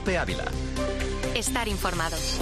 COPE Ávila. Estar informados.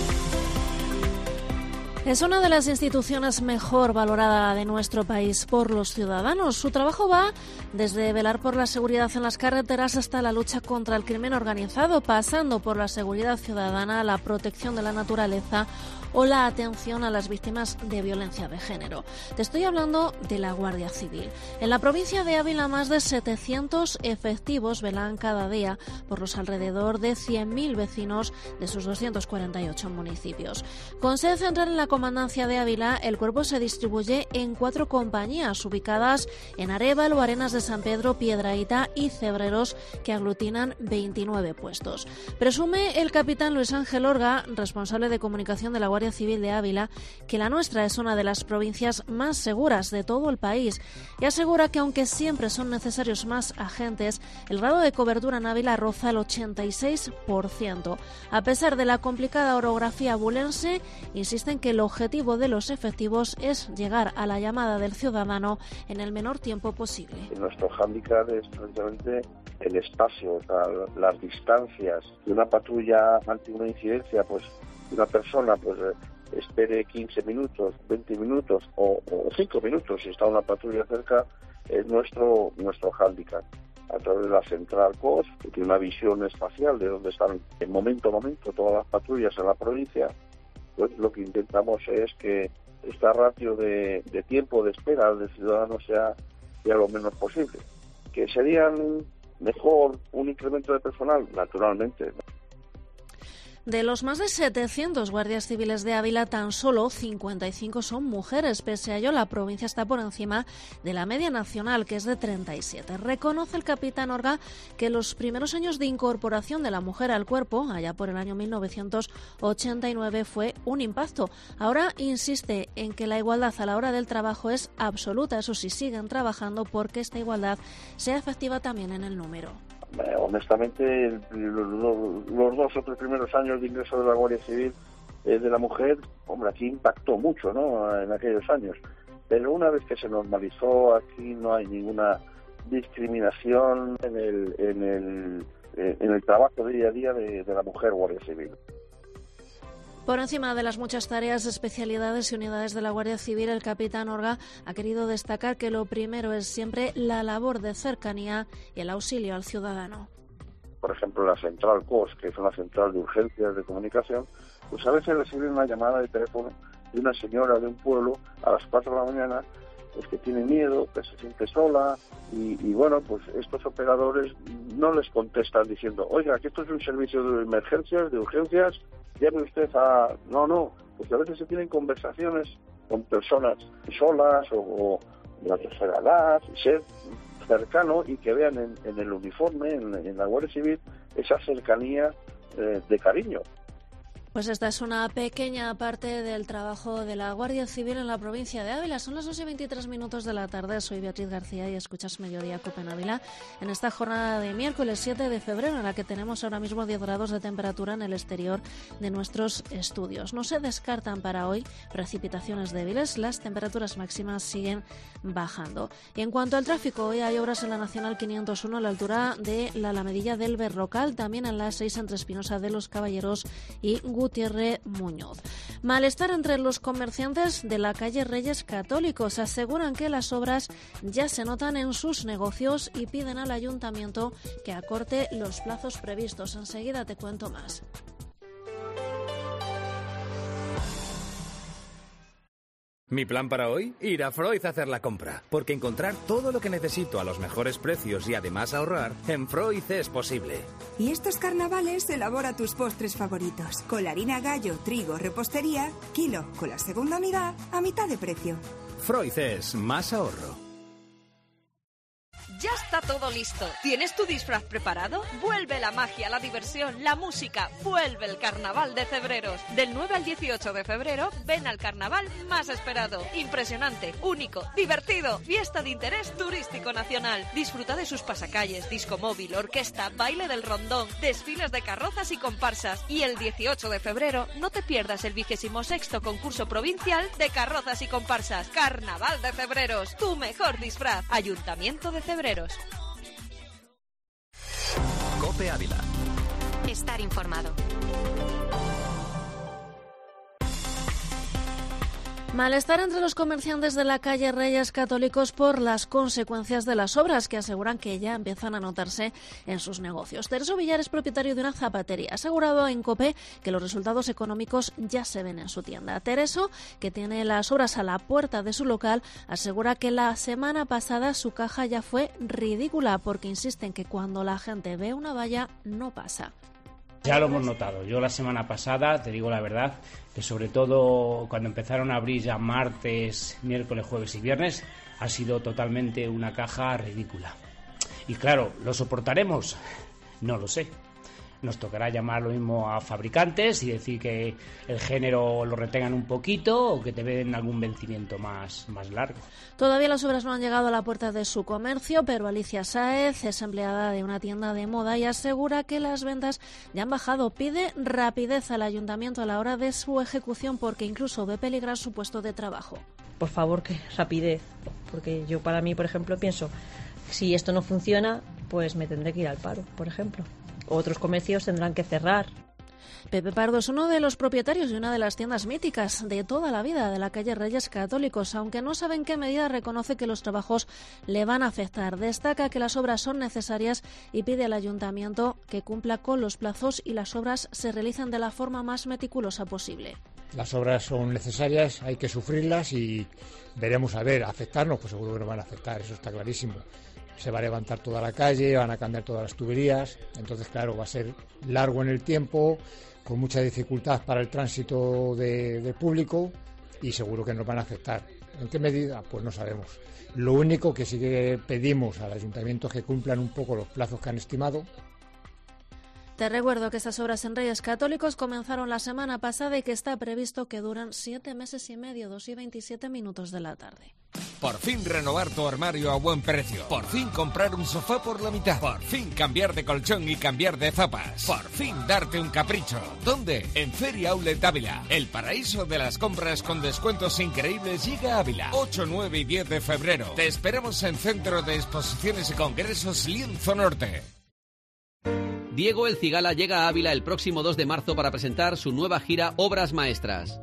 Es una de las instituciones mejor valorada de nuestro país por los ciudadanos. Su trabajo va desde velar por la seguridad en las carreteras hasta la lucha contra el crimen organizado, pasando por la seguridad ciudadana, la protección de la naturaleza o la atención a las víctimas de violencia de género. Te estoy hablando de la Guardia Civil. En la provincia de Ávila, más de 700 efectivos velan cada día por los alrededor de 100.000 vecinos de sus 248 municipios. Con sede central en la Comandancia de Ávila, el cuerpo se distribuye en 4 compañías ubicadas en Arévalo, Arenas de San Pedro, Piedrahita y Cebreros, que aglutinan 29 puestos. Presume el capitán Luis Ángel Orga, responsable de comunicación de la Guardia Civil de Ávila, que la nuestra es una de las provincias más seguras de todo el país, y asegura que aunque siempre son necesarios más agentes, el grado de cobertura en Ávila roza el 86%. A pesar de la complicada orografía abulense, insisten que el objetivo de los efectivos es llegar a la llamada del ciudadano en el menor tiempo posible. Nuestro hándicap es precisamente el espacio, o sea, las distancias. De una patrulla ante una incidencia, pues una persona espere 15 minutos, 20 minutos o 5 minutos si está una patrulla cerca, es nuestro hándicap. A través de la central COS, que tiene una visión espacial de dónde están en momento a momento todas las patrullas en la provincia, pues lo que intentamos es que esta ratio de tiempo de espera del ciudadano sea lo menos posible. ¿Que serían mejor un incremento de personal? Naturalmente, ¿no? De los más de 700 guardias civiles de Ávila, tan solo 55 son mujeres. Pese a ello, la provincia está por encima de la media nacional, que es de 37. Reconoce el capitán Orga que los primeros años de incorporación de la mujer al cuerpo, allá por el año 1989, fue un impacto. Ahora insiste en que la igualdad a la hora del trabajo es absoluta. Eso sí, siguen trabajando porque esta igualdad sea efectiva también en el número. Honestamente, los 2 o 3 primeros años de ingreso de la Guardia Civil de la mujer, hombre, aquí impactó mucho, ¿no?, en aquellos años. Pero una vez que se normalizó, aquí no hay ninguna discriminación en el trabajo día a día de la mujer Guardia Civil. Por encima de las muchas tareas, especialidades y unidades de la Guardia Civil, el capitán Orga ha querido destacar que lo primero es siempre la labor de cercanía y el auxilio al ciudadano. Por ejemplo, la central COS, que es una central de urgencias de comunicación, pues a veces reciben una llamada de teléfono de una señora de un pueblo a las 4 de la mañana, pues que tiene miedo, que se siente sola, y bueno, pues estos operadores no les contestan diciendo, oiga, que esto es un servicio de emergencias, de urgencias, llame usted a... No, porque a veces se tienen conversaciones con personas solas o de la tercera edad, ser cercano y que vean en el uniforme, en la Guardia Civil, esa cercanía de cariño. Pues esta es una pequeña parte del trabajo de la Guardia Civil en la provincia de Ávila. Son las 8:23 de la tarde. Soy Beatriz García y escuchas Mediodía COPE en Ávila en esta jornada de miércoles 7 de febrero, en la que tenemos ahora mismo 10 grados de temperatura en el exterior de nuestros estudios. No se descartan para hoy precipitaciones débiles. Las temperaturas máximas siguen bajando. Y en cuanto al tráfico, hoy hay obras en la Nacional 501 a la altura de la Alamedilla del Berrocal, también en la 6 entre Espinosa de los Caballeros y Gutiérrez Muñoz. Malestar entre los comerciantes de la calle Reyes Católicos. Aseguran que las obras ya se notan en sus negocios y piden al ayuntamiento que acorte los plazos previstos. Enseguida te cuento más. Mi plan para hoy, ir a Freud a hacer la compra, porque encontrar todo lo que necesito a los mejores precios y además ahorrar, en Freud es posible. Y estos carnavales elabora tus postres favoritos, con la harina gallo, trigo, repostería, kilo, con la segunda unidad a mitad de precio. Freud es más ahorro. Ya está todo listo. ¿Tienes tu disfraz preparado? Vuelve la magia, la diversión, la música. Vuelve el Carnaval de Cebreros. Del 9 al 18 de febrero, ven al carnaval más esperado. Impresionante, único, divertido. Fiesta de interés turístico nacional. Disfruta de sus pasacalles, disco móvil, orquesta, baile del rondón, desfiles de carrozas y comparsas. Y el 18 de febrero, no te pierdas el 26º concurso provincial de carrozas y comparsas. Carnaval de Cebreros, tu mejor disfraz. Ayuntamiento de Cebreros. COPE Ávila. Estar Estar informado. Malestar entre los comerciantes de la calle Reyes Católicos por las consecuencias de las obras, que aseguran que ya empiezan a notarse en sus negocios. Tereso Villar es propietario de una zapatería. Ha asegurado en COPE que los resultados económicos ya se ven en su tienda. Tereso, que tiene las obras a la puerta de su local, asegura que la semana pasada su caja ya fue ridícula, porque insisten que cuando la gente ve una valla no pasa. Ya lo hemos notado. Yo la semana pasada, te digo la verdad, que sobre todo cuando empezaron a abrir ya martes, miércoles, jueves y viernes, ha sido totalmente una caja ridícula. Y claro, ¿lo soportaremos? No lo sé. Nos tocará llamar lo mismo a fabricantes y decir que el género lo retengan un poquito o que te den algún vencimiento más largo. Todavía las obras no han llegado a la puerta de su comercio, pero Alicia Sáez es empleada de una tienda de moda y asegura que las ventas ya han bajado. Pide rapidez al ayuntamiento a la hora de su ejecución porque incluso ve peligrar su puesto de trabajo. Por favor, que rapidez, porque yo para mí, por ejemplo, pienso, si esto no funciona, pues me tendré que ir al paro, por ejemplo. Otros comercios tendrán que cerrar. Pepe Pardo es uno de los propietarios de una de las tiendas míticas de toda la vida de la calle Reyes Católicos. Aunque no sabe en qué medida, reconoce que los trabajos le van a afectar. Destaca que las obras son necesarias y pide al ayuntamiento que cumpla con los plazos y las obras se realicen de la forma más meticulosa posible. Las obras son necesarias, hay que sufrirlas y veremos a ver, afectarnos, pues seguro que nos van a afectar, eso está clarísimo. Se va a levantar toda la calle, van a cambiar todas las tuberías, entonces claro, va a ser largo en el tiempo, con mucha dificultad para el tránsito de público y seguro que nos van a afectar. ¿En qué medida? Pues no sabemos. Lo único que sí que pedimos al ayuntamiento es que cumplan un poco los plazos que han estimado. Te recuerdo que estas obras en Reyes Católicos comenzaron la semana pasada y que está previsto que duran 7 meses y medio, 2:27 de la tarde. Por fin renovar tu armario a buen precio. Por fin comprar un sofá por la mitad. Por fin cambiar de colchón y cambiar de zapas. Por fin darte un capricho. ¿Dónde? En Feria Outlet Ávila. El paraíso de las compras con descuentos increíbles llega a Ávila. 8, 9 y 10 de febrero. Te esperamos en Centro de Exposiciones y Congresos Lienzo Norte. Diego El Cigala llega a Ávila el próximo 2 de marzo para presentar su nueva gira Obras Maestras.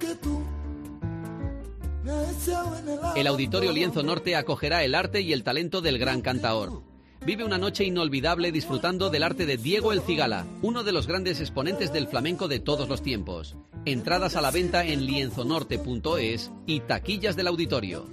El Auditorio Lienzo Norte acogerá el arte y el talento del gran cantaor. Vive una noche inolvidable disfrutando del arte de Diego El Cigala, uno de los grandes exponentes del flamenco de todos los tiempos. Entradas a la venta en lienzonorte.es y taquillas del auditorio.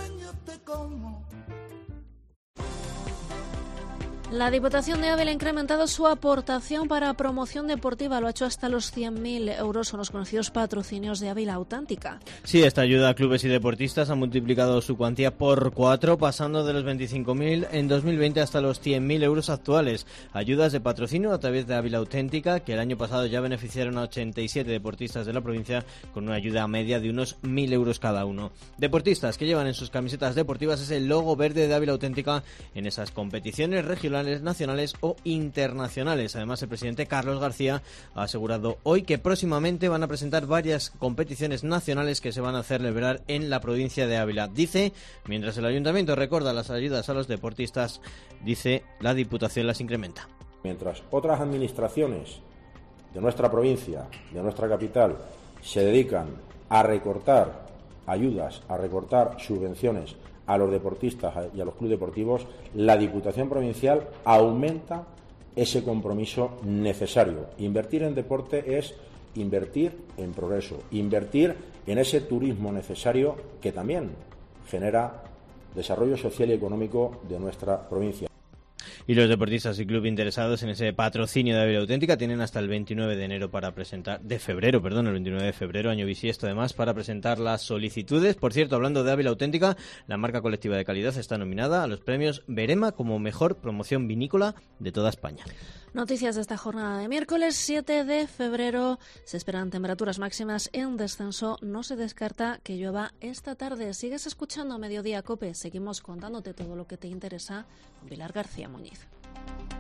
La Diputación de Ávila ha incrementado su aportación para promoción deportiva. Lo ha hecho hasta los 100.000 euros. Son los conocidos patrocinios de Ávila Auténtica. Sí, esta ayuda a clubes y deportistas ha multiplicado su cuantía por 4, pasando de los 25.000 en 2020 hasta los 100.000 euros actuales. Ayudas de patrocinio a través de Ávila Auténtica, que el año pasado ya beneficiaron a 87 deportistas de la provincia con una ayuda media de unos 1.000 euros cada uno. Deportistas que llevan en sus camisetas deportivas ese logo verde de Ávila Auténtica en esas competiciones regionales, nacionales o internacionales. Además, el presidente Carlos García ha asegurado hoy que próximamente van a presentar varias competiciones nacionales que se van a celebrar en la provincia de Ávila. Dice, mientras el ayuntamiento recorda las ayudas a los deportistas, dice, la Diputación las incrementa. Mientras otras administraciones de nuestra provincia, de nuestra capital, se dedican a recortar ayudas, a recortar subvenciones a los deportistas y a los clubes deportivos, la Diputación Provincial aumenta ese compromiso necesario. Invertir en deporte es invertir en progreso, invertir en ese turismo necesario que también genera desarrollo social y económico de nuestra provincia. Y los deportistas y club interesados en ese patrocinio de Ávila Auténtica tienen hasta el 29 de enero para presentar, el 29 de febrero, año bisiesto además, para presentar las solicitudes. Por cierto, hablando de Ávila Auténtica, la marca colectiva de calidad está nominada a los premios Berema como mejor promoción vinícola de toda España. Noticias de esta jornada de miércoles 7 de febrero. Se esperan temperaturas máximas en descenso. No se descarta que llueva esta tarde. Sigues escuchando Mediodía COPE. Seguimos contándote todo lo que te interesa con Pilar García Muñiz.